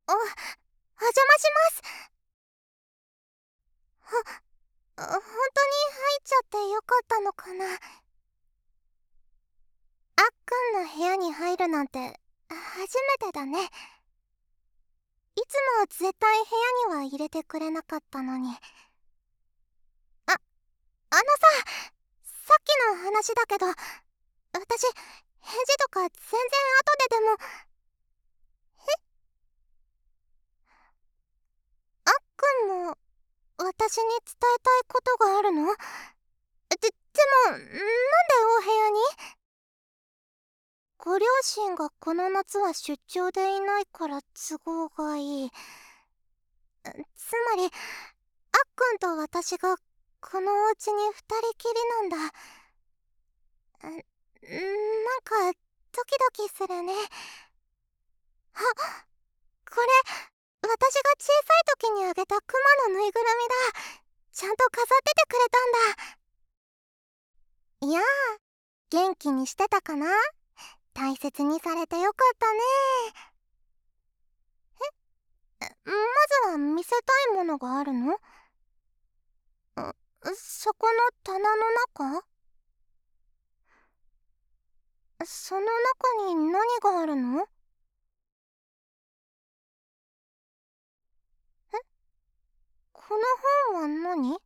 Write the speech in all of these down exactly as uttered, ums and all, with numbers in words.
お、お邪魔します。ほ、本当に入っちゃってよかったのかな。あっくんの部屋に入るなんて初めてだね。いつも絶対部屋には入れてくれなかったのに。あ、あのさ、さっきの話だけど、私、返事とか全然後ででも。え、あっくんも私に伝えたいことがあるの？で、でも、なんでお部屋に？ご両親がこの夏は出張でいないから都合がいい。つまり、あっくんと私がこのお家に二人きりなんだ。ん、なんかドキドキするね。あ、これ私が小さい時にあげたクマのぬいぐるみだ。ちゃんと飾っててくれたんだ。いやあ、元気にしてたかな？大切にされてよかったね。まずは見せたいものがあるの？そこの棚の中？その中に何があるの？え、この本は何？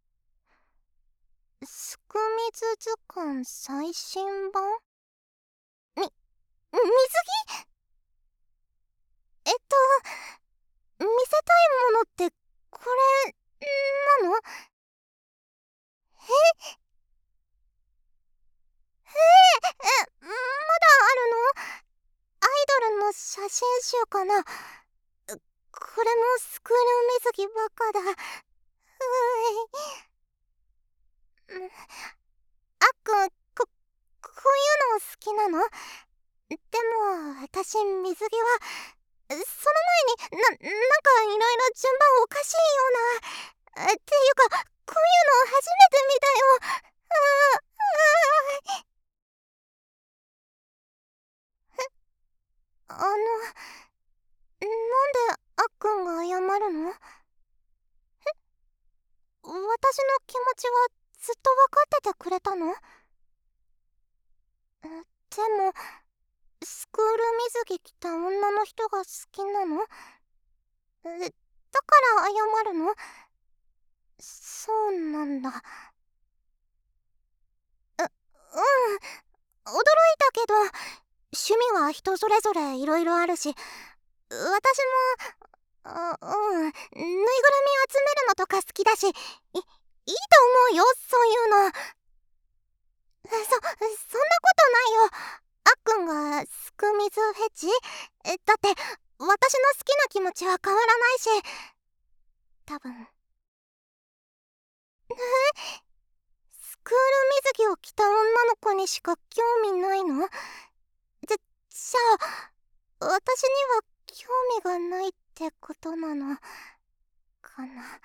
すくみず図鑑最新版？み、水着？えっと、見せたいものってこれなの？えええ、まだあるの？アイドルの写真集かな？これもスクール水着ばっかだ。うーい。あっくん、こ、こういうの好きなの？でも、私、水着は、その前に、な、なんかいろいろ順番おかしいような。っていうか、こういうの初めて見たよ。ああ、ああの、なんであっくんが謝るの？私の気持ちはずっと分かっててくれたの？でも、スクール水着着た女の人が好きなの？え、だから謝るの？そうなんだ。う、うん、驚いたけど、趣味は人それぞれいろいろあるし、私も、あ、うん、ぬいぐるみ集めるのとか好きだし、い、いいと思うよ、そういうの。そ、そんなことないよ。あっくんがすく水フェチ？え、だって私の好きな気持ちは変わらないし、多分。スクール水着を着た女の子にしか興味ないの？じゃ、じゃあ私には興味がないってことなのかな？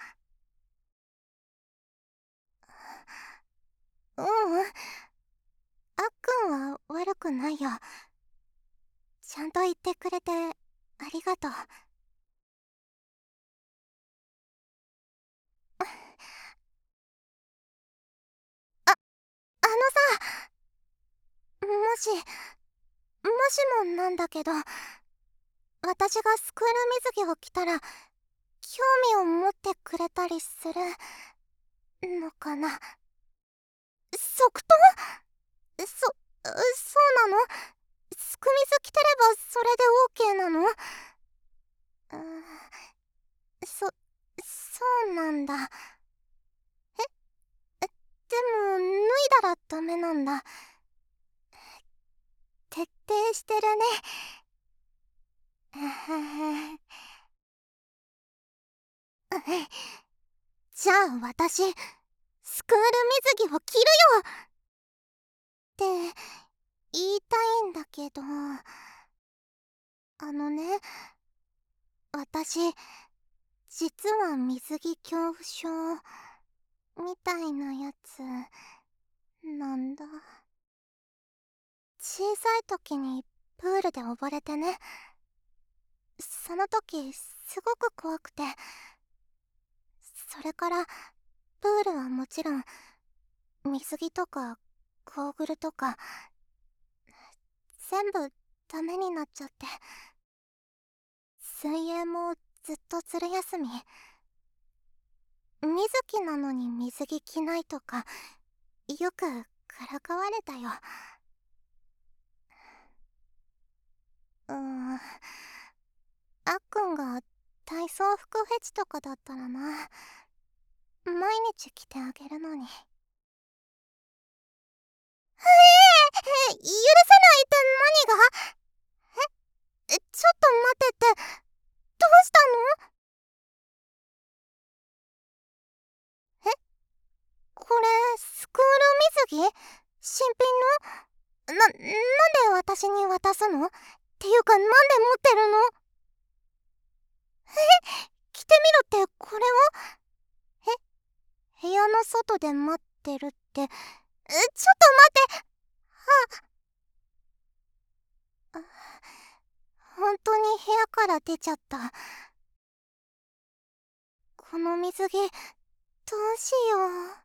ううん、あっくんは悪くないよ。ちゃんと言ってくれてありがとう。あ、あのさ、もし、もしもなんだけど、私がスクール水着を着たら、興味を持ってくれたりするのかな？即答？そ、そうなの？すく水着てればそれでオーケーなの？うー、そ、そうなんだ。え、でも、脱いだらダメなんだ。徹底してるね。じゃあ私、スクール水着を着るよって言いたいんだけど、あのね、私、実は水着恐怖症みたいなやつなんだ。小さい時にプールで溺れてね。 その時すごく怖くて、それからプールはもちろん水着とかゴーグルとか全部ダメになっちゃって、水泳もずっとずる休み。水着なのに水着着ないとかよくからかわれたよ。うーん、あっくんが体操服フェチとかだったらな、毎日着てあげるのに。ええ、許せないって何が？え、ちょっと待ってって、どうしたの？え、これスクール水着？新品の？な、なんで私に渡すの？っていうかなんで持ってるの？え、着てみろってこれを？え、部屋の外で待ってるって、え、ちょっと待って。あ、本当に部屋から出ちゃった。この水着どうしよう。